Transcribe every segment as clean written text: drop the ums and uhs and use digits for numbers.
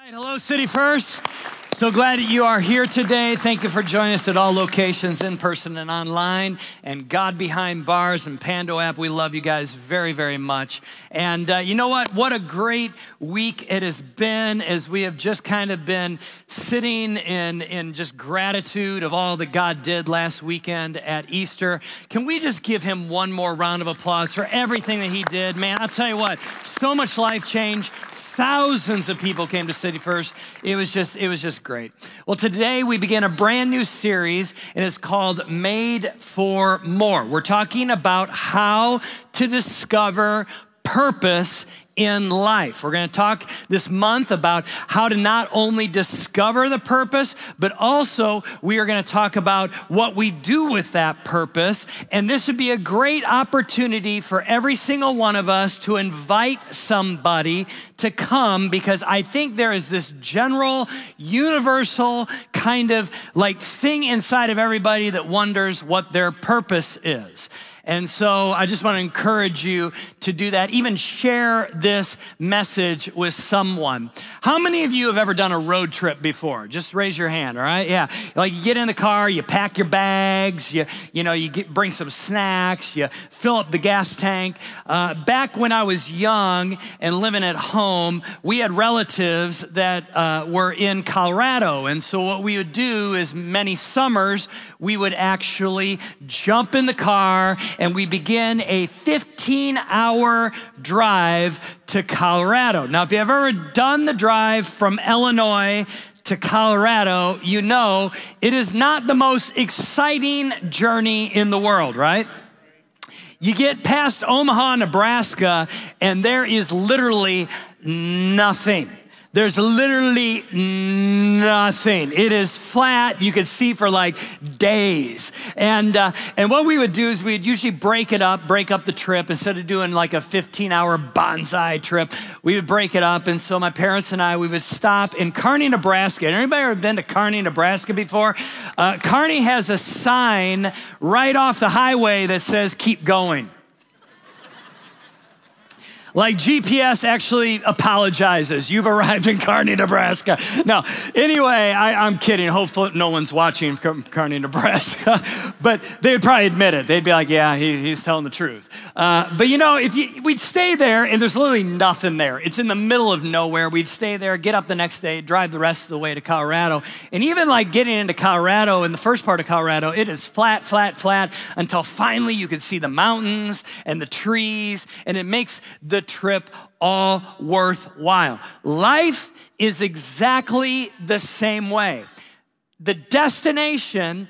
right, hello, City First. So glad that you are here today. Thank you for joining us at all locations, in person and online. And God Behind Bars and Pando app, we love you guys very, very much. And you know what? What a great week it has been as we have just kind of been sitting in just gratitude of all that God did last weekend at Easter. Can we just give him one more round of applause for everything that he did? Man, I'll tell you what, so much life change. Thousands of people came to City First. It was just great. Well, today we begin a brand new series, and it's called Made for More. We're talking about how to discover purpose in life. We're going to talk this month about how to not only discover the purpose, but also we are going to talk about what we do with that purpose. And this would be a great opportunity for every single one of us to invite somebody to come, because I think there is this general, universal kind of like thing inside of everybody that wonders what their purpose is. And so I just want to encourage you to do that. Even share this message with someone. How many of you have ever done a road trip before? Just raise your hand, all right? Yeah. Like you get in the car, you pack your bags, you bring some snacks, you fill up the gas tank. Back when I was young and living at home, we had relatives that were in Colorado. And so what we would do is many summers, we would actually jump in the car and we begin a 15-hour drive to Colorado. Now, if you've ever done the drive from Illinois to Colorado, you know it is not the most exciting journey in the world, right? You get past Omaha, Nebraska, and there is literally nothing. There's literally nothing. It is flat. You could see for like days. And what we would do is we'd usually break up the trip. Instead of doing like a 15-hour bonsai trip, we would break it up. And so my parents and I, we would stop in Kearney, Nebraska. Anybody ever been to Kearney, Nebraska before? Kearney has a sign right off the highway that says, "Keep going." Like GPS actually apologizes. You've arrived in Kearney, Nebraska. No, anyway, I'm kidding. Hopefully no one's watching from Kearney, Nebraska. But they would probably admit it. They'd be like, yeah, he's telling the truth. But you know, we'd stay there and there's literally nothing there. It's in the middle of nowhere. We'd stay there, get up the next day, drive the rest of the way to Colorado. And even like getting into Colorado, in the first part of Colorado, it is flat, flat, flat until finally you can see the mountains and the trees, and it makes the trip all worthwhile. Life is exactly the same way. The destination,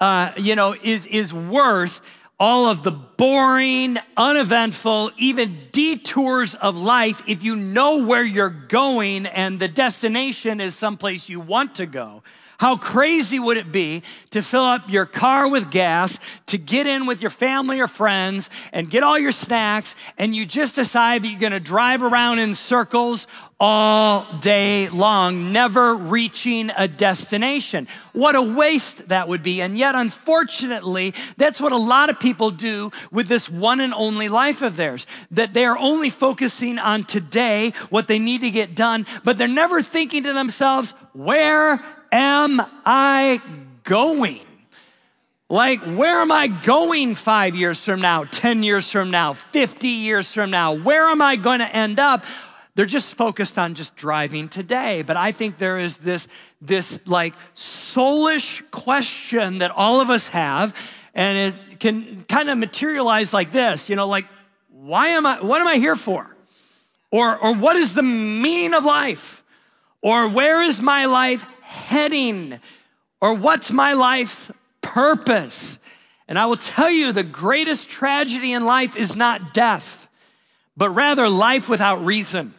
is worth all of the boring, uneventful, even detours of life if you know where you're going and the destination is someplace you want to go. How crazy would it be to fill up your car with gas, to get in with your family or friends and get all your snacks, and you just decide that you're gonna drive around in circles all day long, never reaching a destination? What a waste that would be. And yet, unfortunately, that's what a lot of people do with this one and only life of theirs, that they are only focusing on today, what they need to get done, but they're never thinking to themselves, where am I going? Like, where am I going 5 years from now, 10 years from now, 50 years from now? Where am I going to end up? They're just focused on just driving today. But I think there is this like soulish question that all of us have, and it can kind of materialize like this, like, what am I here for? Or what is the meaning of life? Or where is my life heading? Or what's my life's purpose? And I will tell you, the greatest tragedy in life is not death, but rather life without reason.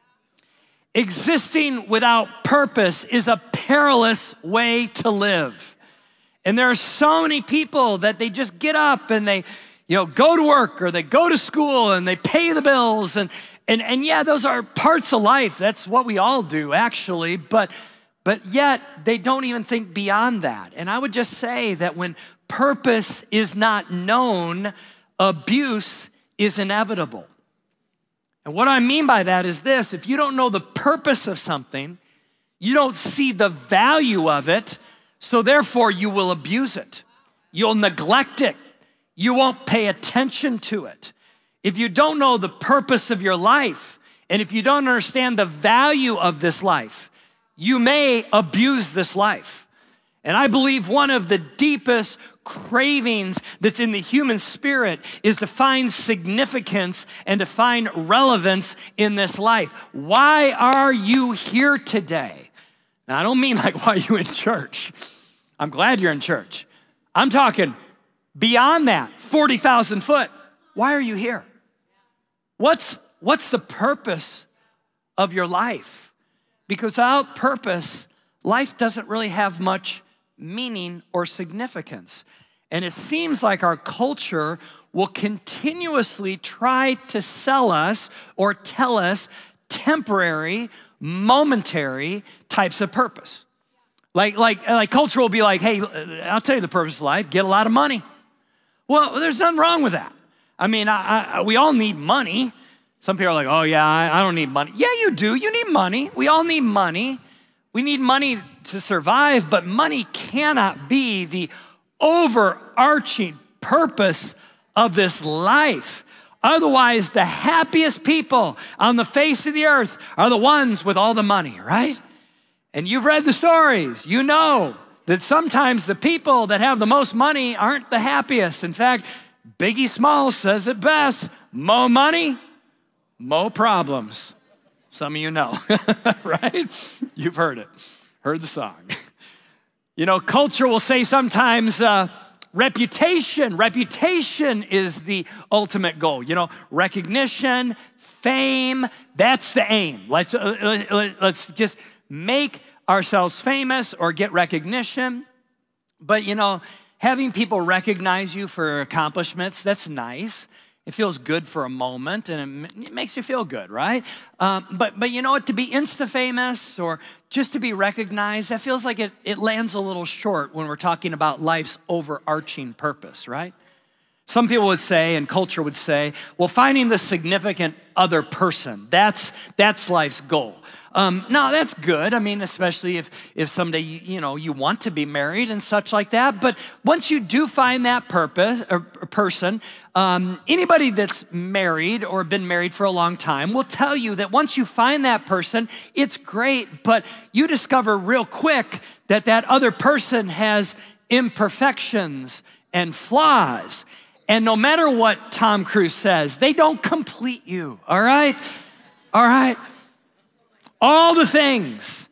Existing without purpose is a perilous way to live. And there are so many people that they just get up and they, go to work or they go to school and they pay the bills. And yeah, those are parts of life. That's what we all do, actually. But yet they don't even think beyond that. And I would just say that when purpose is not known, abuse is inevitable. And what I mean by that is this: if you don't know the purpose of something, You don't see the value of it, so therefore you will abuse it. You'll neglect it. You won't pay attention to it. If you don't know the purpose of your life, and if you don't understand the value of this life, you may abuse this life. And I believe one of the deepest cravings that's in the human spirit is to find significance and to find relevance in this life. Why are you here today? Now, I don't mean like, why are you in church? I'm glad you're in church. I'm talking beyond that, 40,000 foot. Why are you here? What's the purpose of your life? Because without purpose, life doesn't really have much meaning or significance. And it seems like our culture will continuously try to sell us or tell us temporary, momentary types of purpose. Like culture will be like, hey, I'll tell you the purpose of life, get a lot of money. Well, there's nothing wrong with that. I mean, we all need money. Some people are like, oh yeah, I don't need money. Yeah, you do, you need money. We all need money. We need money to survive, but money cannot be the overarching purpose of this life. Otherwise, the happiest people on the face of the earth are the ones with all the money, right? And you've read the stories. You know that sometimes the people that have the most money aren't the happiest. In fact, Biggie Smalls says it best, mo money, mo problems. Some of you know, right? You've heard it, heard the song. You know, culture will say sometimes reputation is the ultimate goal. You know, recognition, fame, that's the aim. Let's just make ourselves famous or get recognition. But you know, having people recognize you for accomplishments, that's nice. It feels good for a moment, and it makes you feel good, right? But you know what? To be insta-famous or just to be recognized, that feels like it lands a little short when we're talking about life's overarching purpose, right? Some people would say, and culture would say, well, finding the significant other person, that's life's goal. No, that's good. I mean, especially if someday you want to be married and such like that. But once you do find that purpose or person, anybody that's married or been married for a long time will tell you that once you find that person, it's great. But you discover real quick that other person has imperfections and flaws. And no matter what Tom Cruise says, they don't complete you. All right? All right. All the things,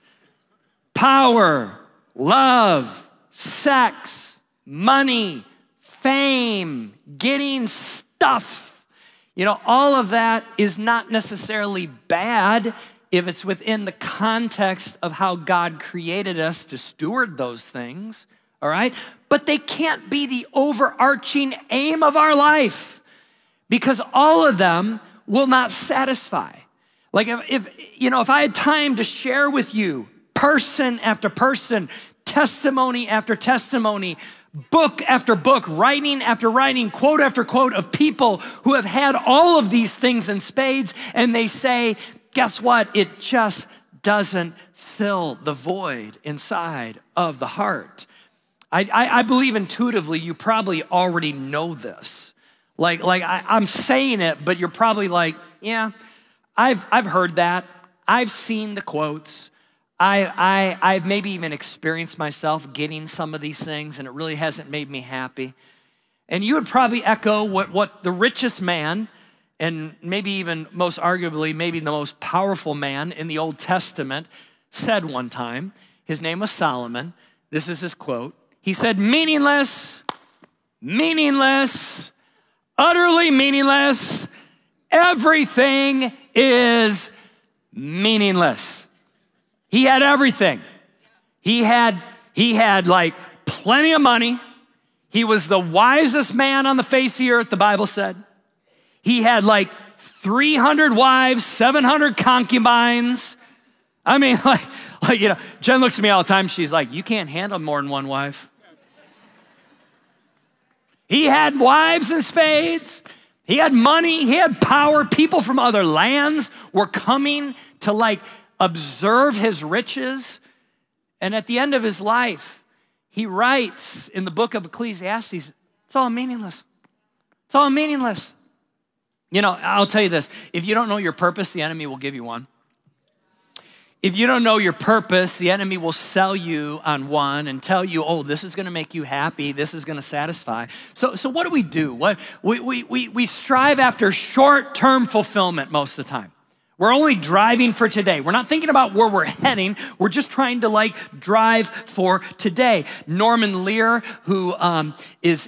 power, love, sex, money, fame, getting stuff, you know, all of that is not necessarily bad if it's within the context of how God created us to steward those things, all right? But they can't be the overarching aim of our life because all of them will not satisfy. Like if I had time to share with you person after person, testimony after testimony, book after book, writing after writing, quote after quote of people who have had all of these things in spades, and they say, guess what? It just doesn't fill the void inside of the heart. I believe intuitively you probably already know this. Like I'm saying it, but you're probably like, yeah, I've heard that. I've seen the quotes. I've maybe even experienced myself getting some of these things, and it really hasn't made me happy. And you would probably echo what the richest man, and maybe even most arguably, maybe the most powerful man in the Old Testament said one time. His name was Solomon. This is his quote. He said, meaningless, utterly meaningless, everything is meaningless. He had everything. He had like plenty of money. He was the wisest man on the face of the earth, the Bible said. He had like 300 wives, 700 concubines. I mean, like you know, Jen looks at me all the time. She's like, you can't handle more than one wife. He had wives in spades. He had money, he had power. People from other lands were coming to like observe his riches. And at the end of his life, he writes in the book of Ecclesiastes, it's all meaningless. It's all meaningless. You know, I'll tell you this. If you don't know your purpose, the enemy will give you one. If you don't know your purpose, the enemy will sell you on one and tell you, oh, this is gonna make you happy, this is gonna satisfy. So what do? We strive after short-term fulfillment most of the time. We're only driving for today. We're not thinking about where we're heading. We're just trying to drive for today. Norman Lear, who was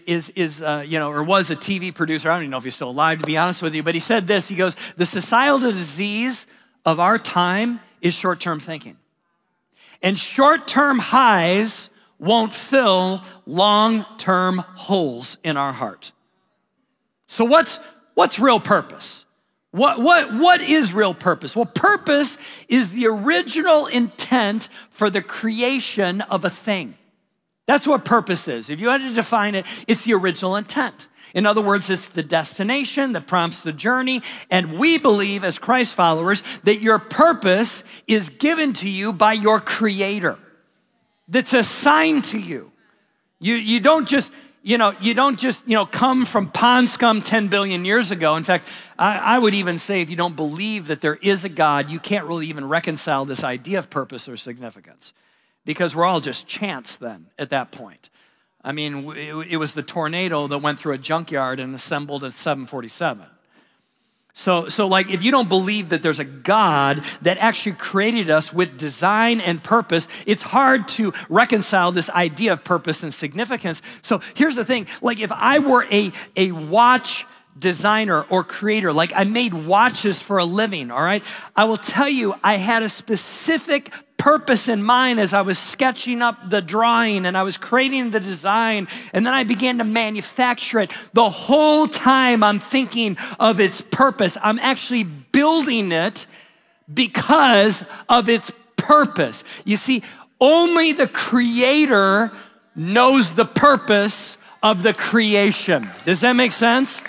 a TV producer. I don't even know if he's still alive, to be honest with you, but he said this. He goes, the societal disease of our time is short-term thinking. And short-term highs won't fill long-term holes in our heart. So what's real purpose? What is real purpose? Well, purpose is the original intent for the creation of a thing. That's what purpose is. If you had to define it, it's the original intent. In other words, it's the destination that prompts the journey. And we believe as Christ followers that your purpose is given to you by your Creator. That's assigned to you. You don't just come from pond scum 10 billion years ago. In fact, I would even say if you don't believe that there is a God, you can't really even reconcile this idea of purpose or significance because we're all just chance then at that point. I mean, it was the tornado that went through a junkyard and assembled a 747. So if you don't believe that there's a God that actually created us with design and purpose, it's hard to reconcile this idea of purpose and significance. So here's the thing, if I were a watch designer or creator, I made watches for a living, all right? I will tell you, I had a specific purpose in mind as I was sketching up the drawing and I was creating the design, and then I began to manufacture it. The whole time I'm thinking of its purpose. I'm actually building it because of its purpose. You see, only the Creator knows the purpose of the creation. Does that make sense?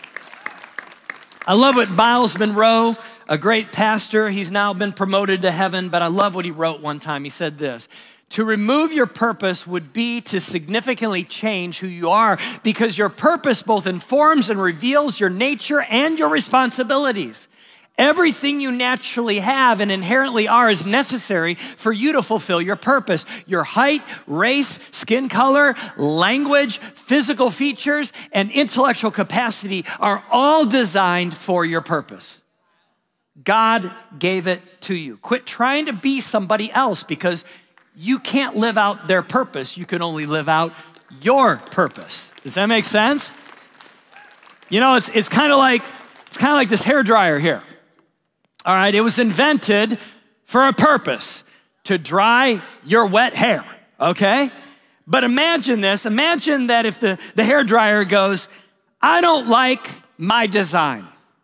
I love what Miles Monroe, a great pastor, he's now been promoted to heaven, but I love what he wrote one time. He said this, to remove your purpose would be to significantly change who you are because your purpose both informs and reveals your nature and your responsibilities. Everything you naturally have and inherently are is necessary for you to fulfill your purpose. Your height, race, skin color, language, physical features, and intellectual capacity are all designed for your purpose. God gave it to you. Quit trying to be somebody else because you can't live out their purpose. You can only live out your purpose. Does that make sense? You know, it's kind of like this hairdryer here. All right, it was invented for a purpose, to dry your wet hair, okay? But imagine this, imagine that if the hairdryer goes, I don't like my design.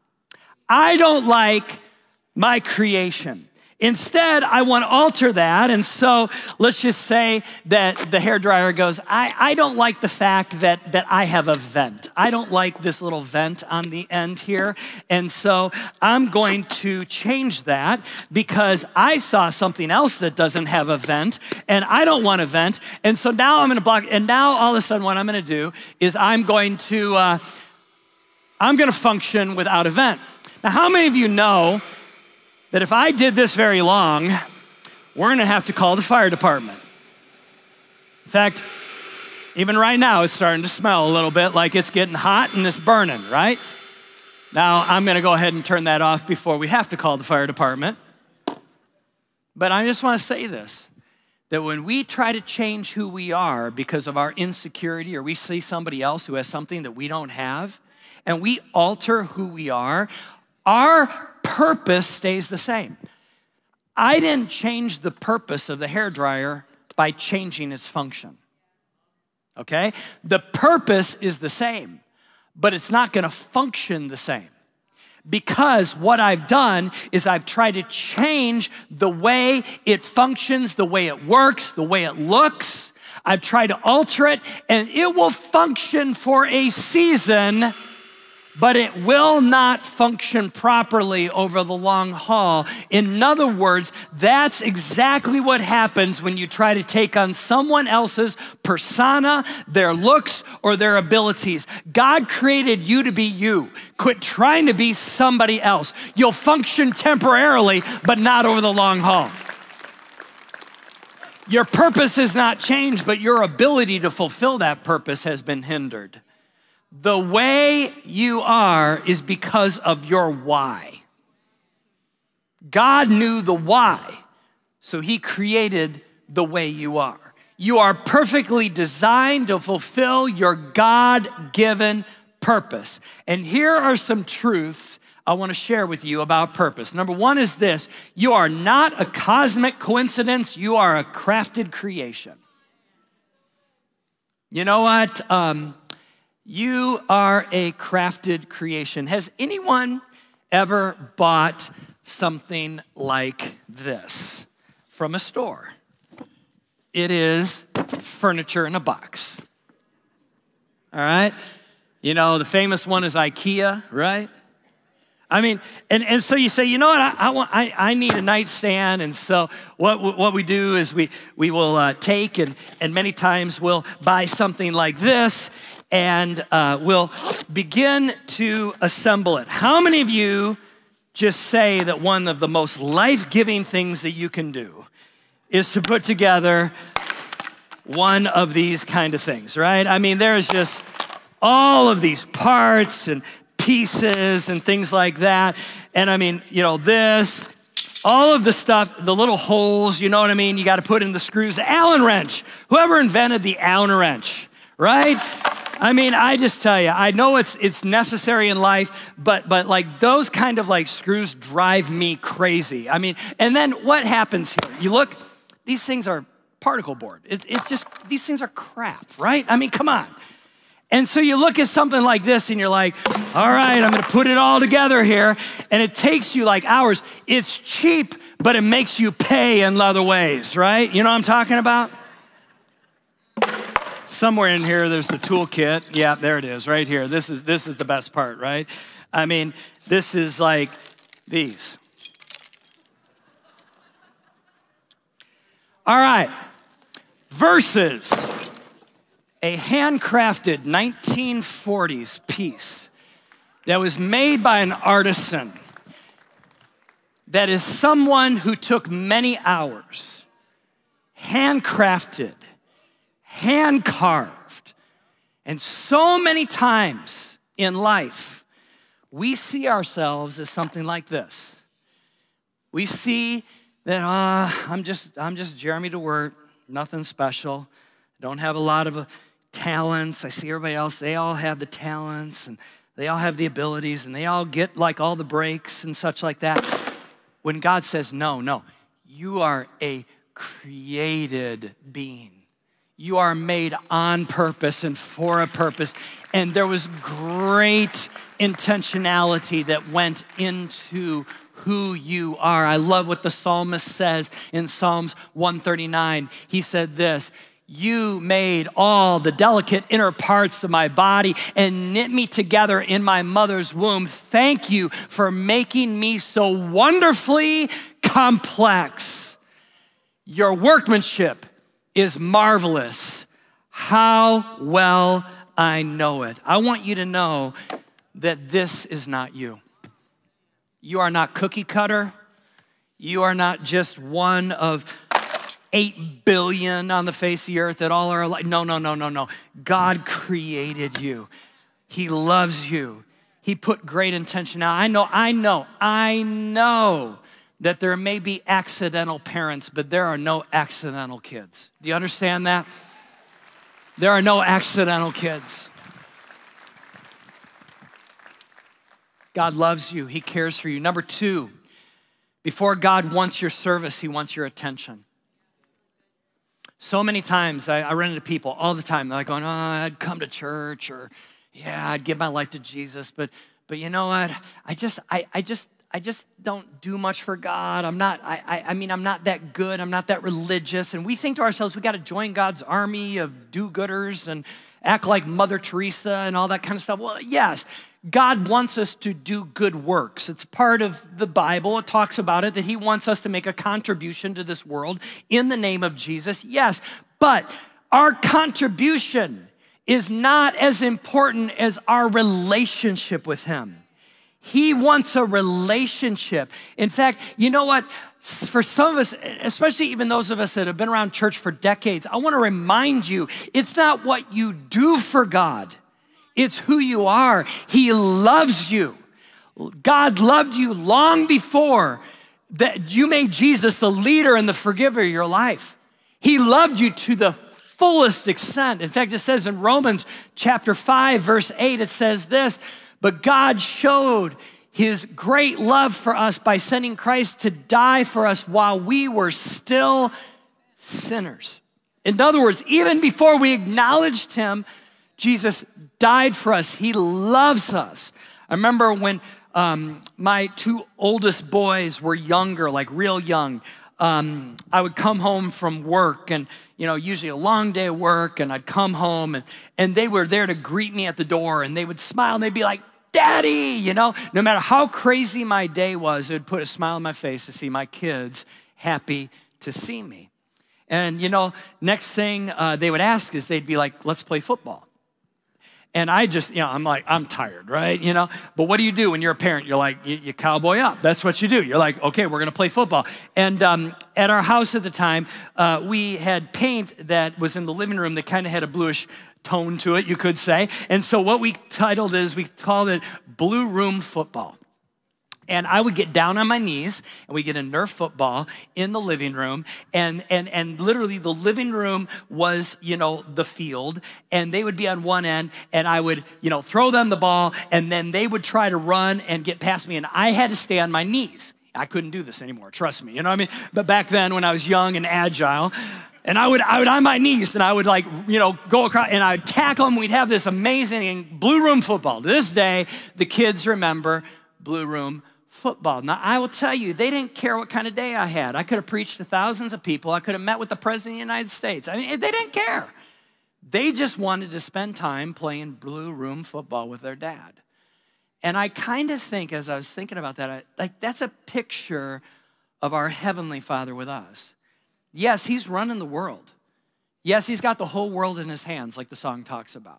I don't like my creation. Instead, I want to alter that. And so let's just say that the hairdryer goes, I don't like the fact that I have a vent. I don't like this little vent on the end here. And so I'm going to change that because I saw something else that doesn't have a vent and I don't want a vent. And so now I'm going to block. And now all of a sudden what I'm going to do is I'm going to function without a vent. Now, how many of you know that if I did this very long, we're gonna have to call the fire department? In fact, even right now, it's starting to smell a little bit like it's getting hot and it's burning, right? Now, I'm gonna go ahead and turn that off before we have to call the fire department. But I just wanna say this, that when we try to change who we are because of our insecurity or we see somebody else who has something that we don't have, and we alter who we are, our purpose stays the same. I didn't change the purpose of the hairdryer by changing its function, okay? The purpose is the same, but it's not gonna function the same because what I've done is I've tried to change the way it functions, the way it works, the way it looks. I've tried to alter it and it will function for a season, but it will not function properly over the long haul. In other words, that's exactly what happens when you try to take on someone else's persona, their looks, or their abilities. God created you to be you. Quit trying to be somebody else. You'll function temporarily, but not over the long haul. Your purpose has not changed, but your ability to fulfill that purpose has been hindered. The way you are is because of your why. God knew the why, so he created the way you are. You are perfectly designed to fulfill your God-given purpose. And here are some truths I want to share with you about purpose. Number one is this: you are not a cosmic coincidence, you are a crafted creation. You know what? You are a crafted creation. Has anyone ever bought something like this from a store? It is furniture in a box. All right? You know, the famous one is IKEA, right? I mean, and so you say, you know what, I need a nightstand. And so what we do is we will take and many times we'll buy something like this and we'll begin to assemble it. How many of you just say that one of the most life-giving things that you can do is to put together one of these kind of things, right? I mean, there's just all of these parts and pieces and things like that. And I mean, you know, this, all of the stuff, the little holes, you know what I mean? You got to put in the screws. The Allen wrench. Whoever invented the Allen wrench, right? I mean, I just tell you, I know it's necessary in life, but like those kind of like screws drive me crazy. I mean, and then what happens here? You look, these things are particle board. It's just, these things are crap, right? I mean, come on. And so you look at something like this and you're like, all right, I'm gonna put it all together here. And it takes you like hours. It's cheap, but it makes you pay in other ways, right? You know what I'm talking about? Somewhere in here, there's the toolkit. Yeah, there it is, right here. This is the best part, right? I mean, this is like these. All right, versus a handcrafted 1940s piece that was made by an artisan, that is someone who took many hours, handcrafted, hand carved. And so many times in life, we see ourselves as something like this. We see that, I'm just Jeremy DeWert, nothing special. Don't have a lot of talents. I see everybody else, they all have the talents and they all have the abilities and they all get like all the breaks and such like that. When God says, no, you are a created being. You are made on purpose and for a purpose. And there was great intentionality that went into who you are. I love what the psalmist says in Psalms 139. He said this: you made all the delicate inner parts of my body and knit me together in my mother's womb. Thank you for making me so wonderfully complex. Your workmanship is marvelous. How well I know it. I want you to know that this is not you. You are not cookie cutter. You are not just one of 8 billion on the face of the earth that all are alike. No. God created you. He loves you. He put great intention out. I know that there may be accidental parents, but there are no accidental kids. Do you understand that? There are no accidental kids. God loves you. He cares for you. Number 2, before God wants your service, he wants your attention. So many times I run into people all the time. They're like going, I'd come to church, or yeah, I'd give my life to Jesus, but you know what? I just don't do much for God. I'm not that good. I'm not that religious. And we think to ourselves, we got to join God's army of do-gooders and act like Mother Teresa and all that kind of stuff. Well, yes, God wants us to do good works. It's part of the Bible. It talks about it, that he wants us to make a contribution to this world in the name of Jesus. Yes, but our contribution is not as important as our relationship with him. He wants a relationship. In fact, you know what? For some of us, especially even those of us that have been around church for decades, I want to remind you, it's not what you do for God. It's who you are. He loves you. God loved you long before that you made Jesus the leader and the forgiver of your life. He loved you to the fullest extent. In fact, it says in Romans chapter 5, verse 8, it says this, but God showed his great love for us by sending Christ to die for us while we were still sinners. In other words, even before we acknowledged him, Jesus died for us. He loves us. I remember when my two oldest boys were younger, like real young, I would come home from work and, usually a long day of work, and I'd come home and they were there to greet me at the door, and they would smile and they'd be like, Daddy, no matter how crazy my day was, it would put a smile on my face to see my kids happy to see me. And, next thing they would ask is they'd be like, let's play football. And I just, I'm like, I'm tired, right? But what do you do when you're a parent? You're like, you cowboy up. That's what you do. You're like, okay, we're going to play football. And at our house at the time, we had paint that was in the living room that kind of had a bluish tone to it, you could say. And so what we titled it is, we called it Blue Room Football. And I would get down on my knees, and we get a Nerf football in the living room, and literally the living room was, the field, and they would be on one end, and I would, throw them the ball, and then they would try to run and get past me, and I had to stay on my knees. I couldn't do this anymore, trust me, But back then, when I was young and agile, and I would on my knees, and I would go across, and I'd tackle them. We'd have this amazing Blue Room football. To this day, the kids remember Blue Room football. Now, I will tell you, they didn't care what kind of day I had. I could have preached to thousands of people. I could have met with the President of the United States. They didn't care. They just wanted to spend time playing Blue Room football with their dad. And I kind of think, as I was thinking about that, that's a picture of our Heavenly Father with us. Yes, he's running the world. Yes, he's got the whole world in his hands, like the song talks about.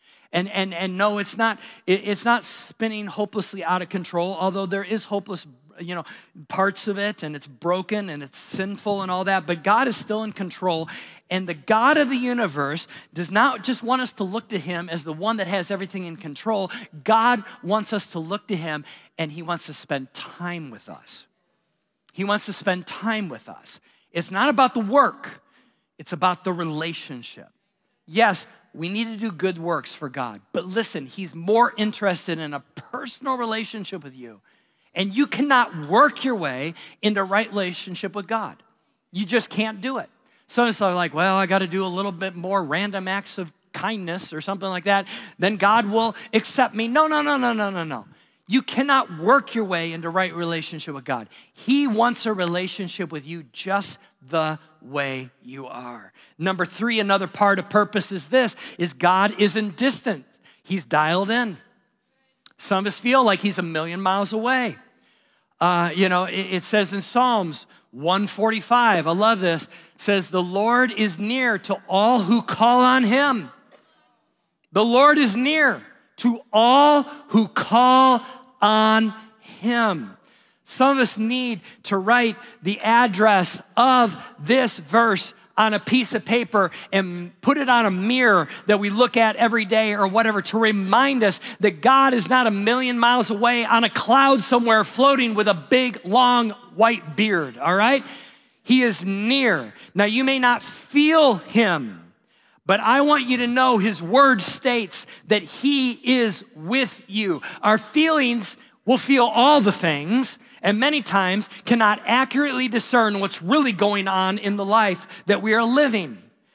And no, it's not spinning hopelessly out of control, although there is hopeless, parts of it, and it's broken and it's sinful and all that, but God is still in control. And the God of the universe does not just want us to look to him as the one that has everything in control. God wants us to look to him, and he wants to spend time with us. He wants to spend time with us. It's not about the work. It's about the relationship. Yes, we need to do good works for God. But listen, he's more interested in a personal relationship with you. And you cannot work your way into right relationship with God. You just can't do it. Some of us are like, well, I got to do a little bit more random acts of kindness or something like that. Then God will accept me. No. You cannot work your way into right relationship with God. He wants a relationship with you just the way you are. Number 3, another part of purpose is this, is God isn't distant. He's dialed in. Some of us feel like he's a million miles away. It says in Psalms 145, I love this, says, the Lord is near to all who call on him. The Lord is near to all who call on him. Some of us need to write the address of this verse on a piece of paper and put it on a mirror that we look at every day or whatever to remind us that God is not a million miles away on a cloud somewhere floating with a big, long, white beard, all right? He is near. Now, you may not feel him, but I want you to know his word states that he is with you. Our feelings will feel all the things, and many times cannot accurately discern what's really going on in the life that we are living.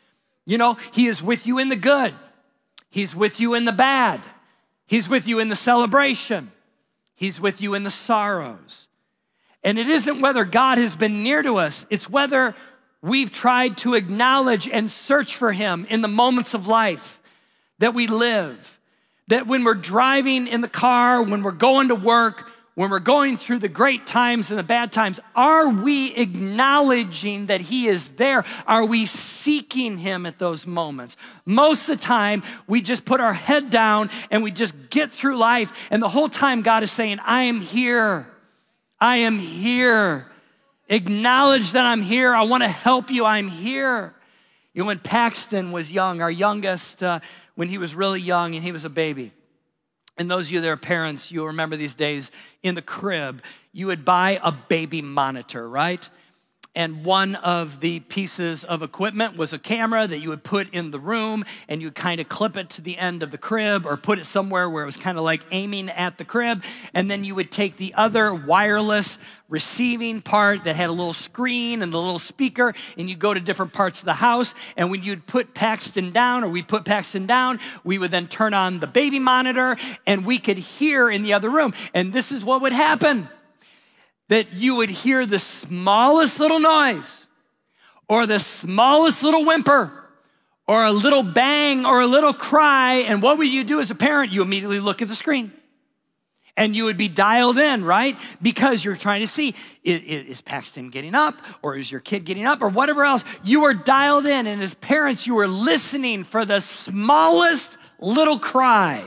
He is with you in the good. He's with you in the bad. He's with you in the celebration. He's with you in the sorrows. And it isn't whether God has been near to us, it's whether we've tried to acknowledge and search for him in the moments of life that we live. That when we're driving in the car, when we're going to work, when we're going through the great times and the bad times, are we acknowledging that he is there? Are we seeking him at those moments? Most of the time, we just put our head down and we just get through life. And the whole time God is saying, I am here. I am here. Acknowledge that I'm here. I want to help you. I'm here. You know, when Paxton was young, our youngest, when he was really young and he was a baby, and those of you that are parents, you'll remember these days in the crib, you would buy a baby monitor, right? And one of the pieces of equipment was a camera that you would put in the room, and you would kind of clip it to the end of the crib or put it somewhere where it was kind of like aiming at the crib. And then you would take the other wireless receiving part that had a little screen and the little speaker, and you go to different parts of the house. And when you'd put Paxton down, or we'd put Paxton down, we would then turn on the baby monitor, and we could hear in the other room. And this is what would happen. That you would hear the smallest little noise or the smallest little whimper or a little bang or a little cry. And what would you do as a parent? You immediately look at the screen and you would be dialed in, right? Because you're trying to see, is Paxton getting up or is your kid getting up or whatever else? You were dialed in, and as parents, you were listening for the smallest little cry.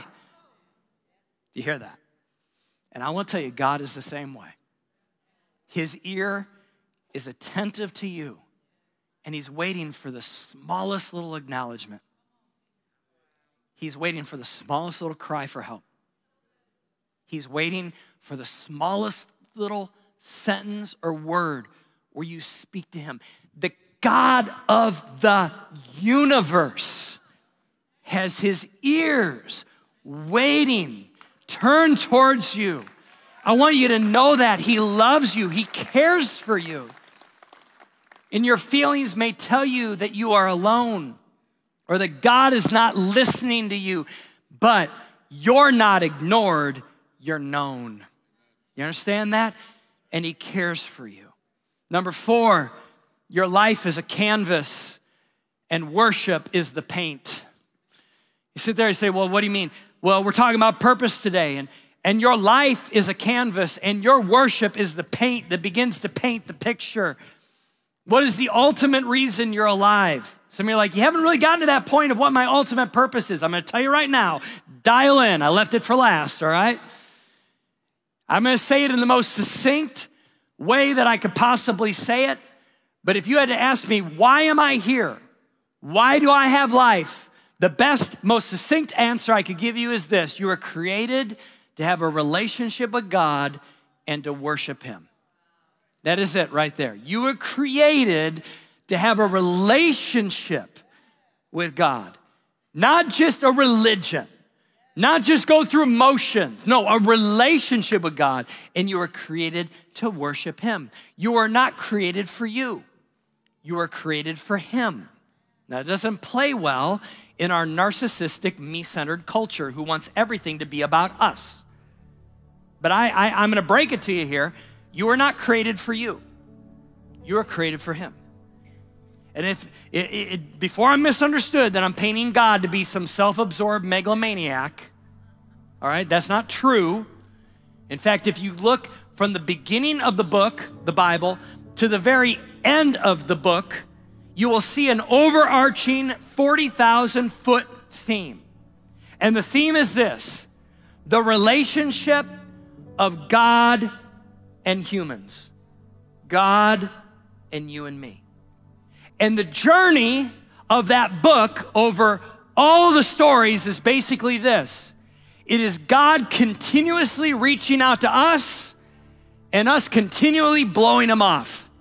You hear that? And I want to tell you, God is the same way. His ear is attentive to you, and he's waiting for the smallest little acknowledgement. He's waiting for the smallest little cry for help. He's waiting for the smallest little sentence or word where you speak to him. The God of the universe has his ears waiting, turned towards you. I want you to know that he loves you. He cares for you. And your feelings may tell you that you are alone or that God is not listening to you, but you're not ignored, you're known. You understand that? And he cares for you. Number 4, your life is a canvas and worship is the paint. You sit there and say, well, what do you mean? Well, we're talking about purpose today, and your life is a canvas, and your worship is the paint that begins to paint the picture. What is the ultimate reason you're alive? Some of you are like, you haven't really gotten to that point of what my ultimate purpose is. I'm gonna tell you right now, dial in. I left it for last, all right? I'm gonna say it in the most succinct way that I could possibly say it. But if you had to ask me, why am I here? Why do I have life? The best, most succinct answer I could give you is this: you were created to have a relationship with God and to worship him. That is it right there. You were created to have a relationship with God. Not just a religion, not just go through motions. No, a relationship with God. And you were created to worship him. You are not created for you. You are created for him. Now, it doesn't play well in our narcissistic, me-centered culture who wants everything to be about us. But I'm gonna break it to you here. You are not created for you. You are created for him. And if before I'm misunderstood that I'm painting God to be some self-absorbed megalomaniac, all right, that's not true. In fact, if you look from the beginning of the book, the Bible, to the very end of the book, you will see an overarching 40,000-foot theme. And the theme is this: the relationship of God and humans. God and you and me. And the journey of that book over all the stories is basically this: it is God continuously reaching out to us and us continually blowing him off.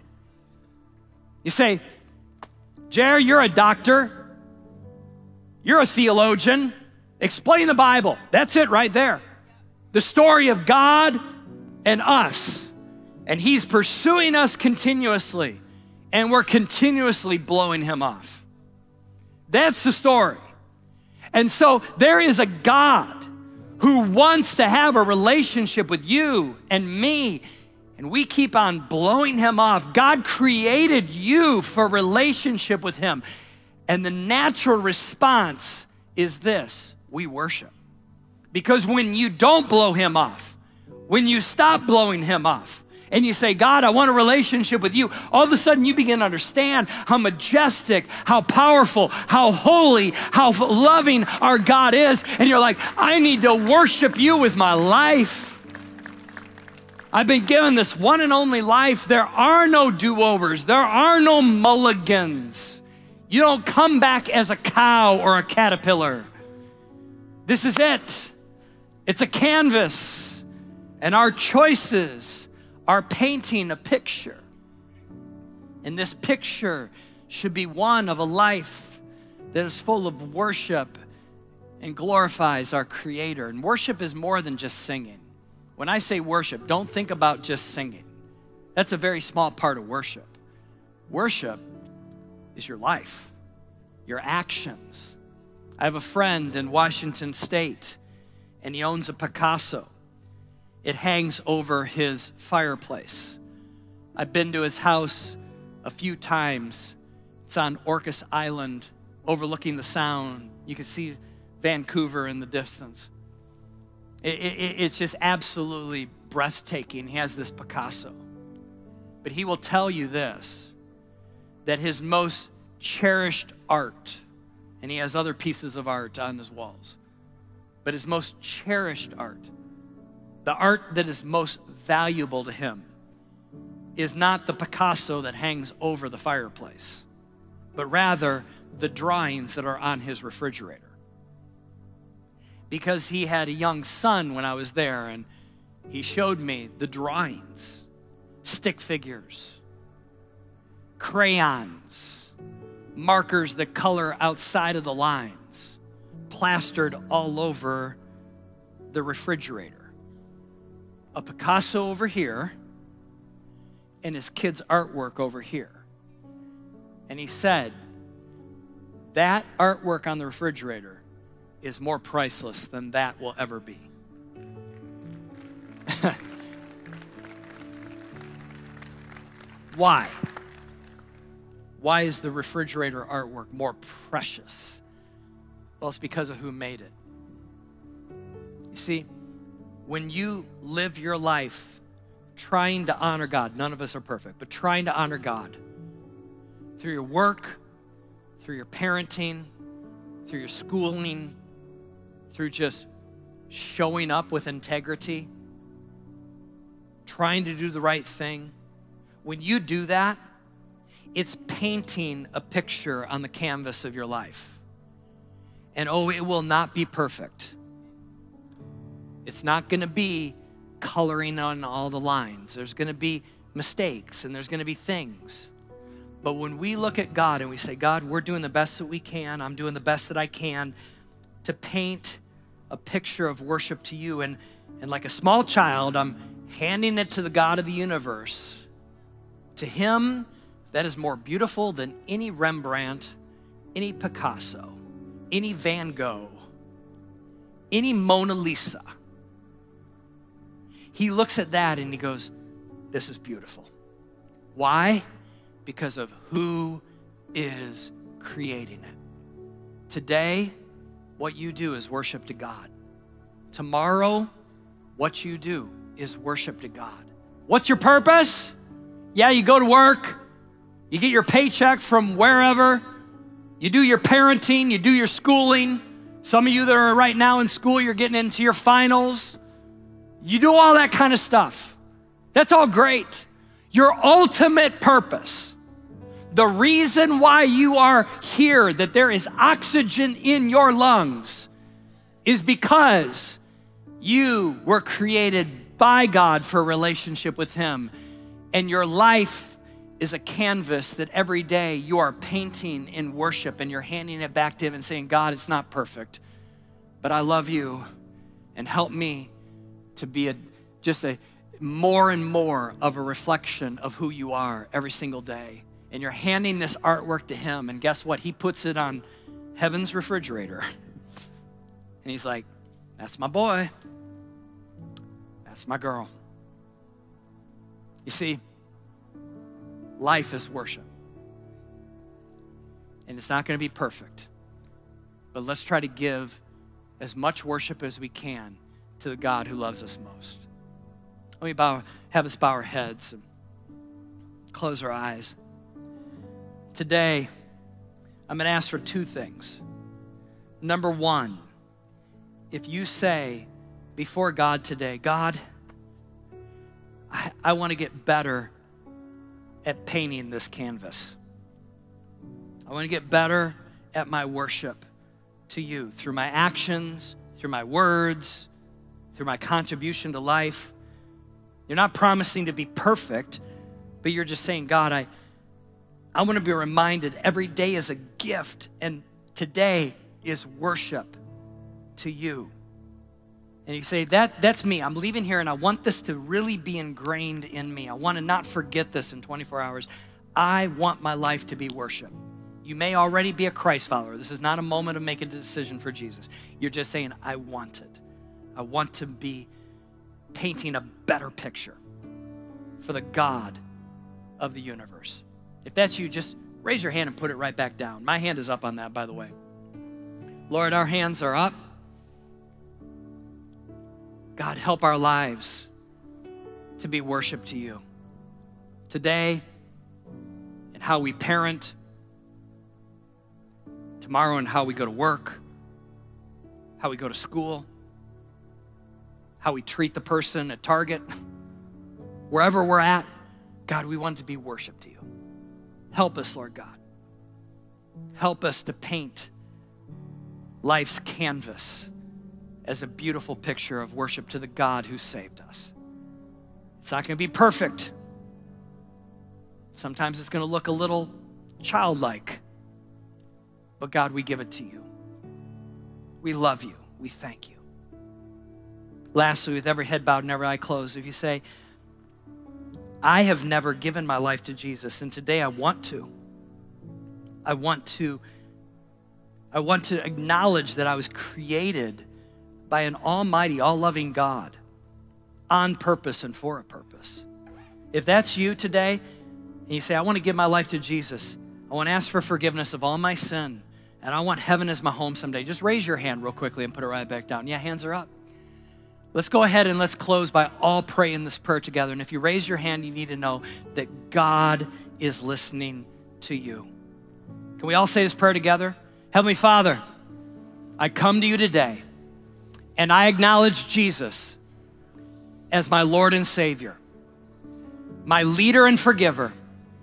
You say, Jer, you're a doctor. You're a theologian. Explain the Bible. That's it right there. The story of God and us. And he's pursuing us continuously. And we're continuously blowing him off. That's the story. And so there is a God who wants to have a relationship with you and me. And we keep on blowing him off. God created you for relationship with him. And the natural response is this: we worship. Because when you don't blow him off, when you stop blowing him off, and you say, God, I want a relationship with you, all of a sudden you begin to understand how majestic, how powerful, how holy, how loving our God is. And you're like, I need to worship you with my life. I've been given this one and only life. There are no do-overs. There are no mulligans. You don't come back as a cow or a caterpillar. This is it. It's a canvas. And our choices are painting a picture. And this picture should be one of a life that is full of worship and glorifies our Creator. And worship is more than just singing. When I say worship, don't think about just singing. That's a very small part of worship. Worship is your life, your actions. I have a friend in Washington State, and he owns a Picasso. It hangs over his fireplace. I've been to his house a few times. It's on Orcas Island, overlooking the Sound. You can see Vancouver in the distance. It's just absolutely breathtaking. He has this Picasso. But he will tell you this, that his most cherished art, and he has other pieces of art on his walls, but his most cherished art, the art that is most valuable to him, is not the Picasso that hangs over the fireplace, but rather the drawings that are on his refrigerator. Because he had a young son when I was there, and he showed me the drawings, stick figures, crayons, markers that color outside of the lines, plastered all over the refrigerator. A Picasso over here, and his kid's artwork over here. And he said, that artwork on the refrigerator is more priceless than that will ever be. Why? Why is the refrigerator artwork more precious? Well, it's because of who made it. You see, when you live your life trying to honor God, none of us are perfect, but trying to honor God through your work, through your parenting, through your schooling, through just showing up with integrity, trying to do the right thing. When you do that, it's painting a picture on the canvas of your life. And oh, it will not be perfect. It's not going to be coloring on all the lines. There's going to be mistakes and there's going to be things. But when we look at God and we say, God, we're doing the best that we can. I'm doing the best that I can to paint a picture of worship to you. And like a small child, I'm handing it to the God of the universe. To him, that is more beautiful than any Rembrandt, any Picasso, any Van Gogh, any Mona Lisa. He looks at that and he goes, this is beautiful. Why? Because of who is creating it. Today, what you do is worship to God. Tomorrow, what you do is worship to God. What's your purpose? Yeah, you go to work, you get your paycheck from wherever, you do your parenting, you do your schooling. Some of you that are right now in school, you're getting into your finals. You do all that kind of stuff. That's all great. Your ultimate purpose, the reason why you are here, that there is oxygen in your lungs, is because you were created by God for a relationship with him. And your life is a canvas that every day you are painting in worship, and you're handing it back to him and saying, God, it's not perfect, but I love you, and help me to be just a more and more of a reflection of who you are every single day. And you're handing this artwork to him, and guess what? He puts it on heaven's refrigerator. And he's like, that's my boy. That's my girl. You see, life is worship. And it's not going to be perfect. But let's try to give as much worship as we can to the God who loves us most. Let me have us bow our heads and close our eyes. Today, I'm going to ask for two things. Number one, if you say before God today, God, I want to get better at painting this canvas. I want to get better at my worship to you through my actions, through my words, through my contribution to life. You're not promising to be perfect, but you're just saying, God, I want to be reminded every day is a gift, and today is worship to you. And you say, that's me. I'm leaving here, and I want this to really be ingrained in me. I want to not forget this in 24 hours. I want my life to be worship. You may already be a Christ follower. This is not a moment of making a decision for Jesus. You're just saying, I want it. I want to be painting a better picture for the God of the universe. If that's you, just raise your hand and put it right back down. My hand is up on that, by the way. Lord, our hands are up. God, help our lives to be worship to you. Today, and how we parent, tomorrow and how we go to work, how we go to school, how we treat the person at Target, wherever we're at, God, we want to be worship to you. Help us, Lord God. Help us to paint life's canvas as a beautiful picture of worship to the God who saved us. It's not going to be perfect. Sometimes it's going to look a little childlike. But God, we give it to you. We love you. We thank you. Lastly, with every head bowed and every eye closed, if you say, I have never given my life to Jesus, and today I want to. I want to acknowledge that I was created by an almighty, all-loving God on purpose and for a purpose. If that's you today, and you say, I want to give my life to Jesus, I want to ask for forgiveness of all my sin, and I want heaven as my home someday, just raise your hand real quickly and put it right back down. Yeah, hands are up. Let's go ahead and let's close by all praying this prayer together. And if you raise your hand, you need to know that God is listening to you. Can we all say this prayer together? Heavenly Father, I come to you today, and I acknowledge Jesus as my Lord and Savior, my leader and forgiver.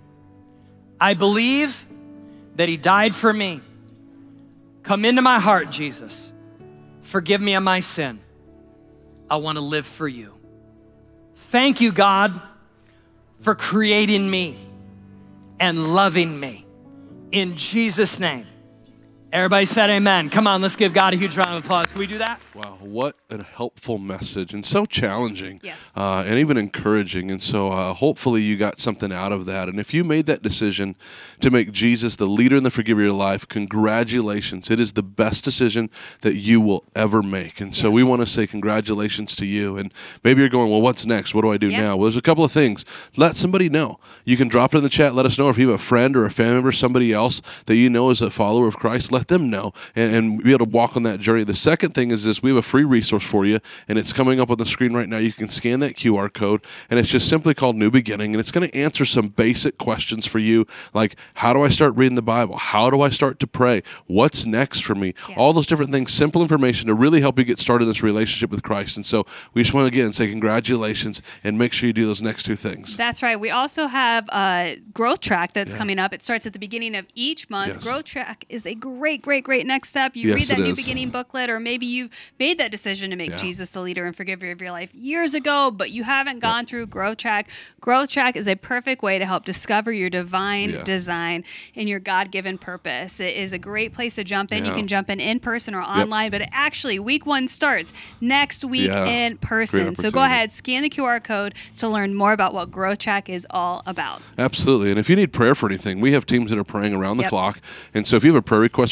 I believe that he died for me. Come into my heart, Jesus. Forgive me of my sin. I want to live for you. Thank you, God, for creating me and loving me. In Jesus' name. Everybody said amen. Come on, let's give God a huge round of applause. Can we do that? Wow, what a helpful message, and so challenging. Yes. And even encouraging. And so hopefully you got something out of that. And if you made that decision to make Jesus the leader and the forgiver of your life, congratulations. It is the best decision that you will ever make. And so we want to say congratulations to you. And maybe you're going, well, what's next? What do I do now? Well, there's a couple of things. Let somebody know. You can drop it in the chat. Let us know if you have a friend or a family member, somebody else that you know is a follower of Christ. Let them know and be able to walk on that journey. The second thing is this: we have a free resource for you, and it's coming up on the screen right now. You can scan that QR code, and it's just simply called New Beginning, and it's going to answer some basic questions for you, like how do I start reading the Bible? How do I start to pray? What's next for me? All those different things, simple information to really help you get started in this relationship with Christ. And so we just want to again say congratulations, and make sure you do those next two things. That's right. We also have a growth track that's coming up. It starts at the beginning of each month. Growth track is a great next step. You read that New Beginning booklet, or maybe you've made that decision to make Jesus the leader and forgiver of your life years ago, but you haven't gone through Growth Track. Growth Track is a perfect way to help discover your divine design and your God-given purpose. It is a great place to jump in. You can jump in person or online, but actually week 1 starts next week in person. So go ahead, scan the QR code to learn more about what Growth Track is all about. Absolutely. And if you need prayer for anything, we have teams that are praying around the clock. And so if you have a prayer request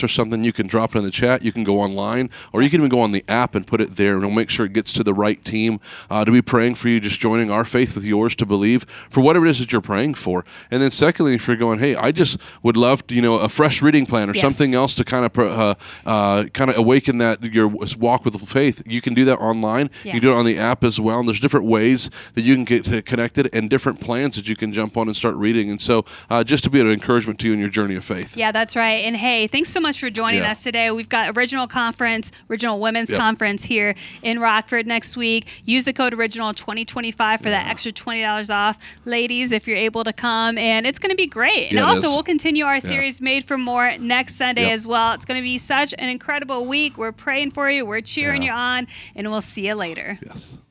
or something, you can drop it in the chat. You can go online, or you can even go on the app and put it there, and we'll make sure it gets to the right team to be praying for you, just joining our faith with yours to believe for whatever it is that you're praying for. And then secondly, if you're going, hey, I just would love to, a fresh reading plan or something else to kind of awaken that your walk with faith, you can do that online. You can do it on the app as well. And there's different ways that you can get connected and different plans that you can jump on and start reading. And so just to be an encouragement to you in your journey of faith. Yeah, that's right. And hey, thanks so much for joining us today. We've got Original Women's Conference here in Rockford next week. Use the code Original 2025 for that extra $20 off. Ladies, if you're able to come, and it's going to be great. And also, we'll continue our series Made for More next Sunday as well. It's going to be such an incredible week. We're praying for you. We're cheering you on, and we'll see you later. Yes.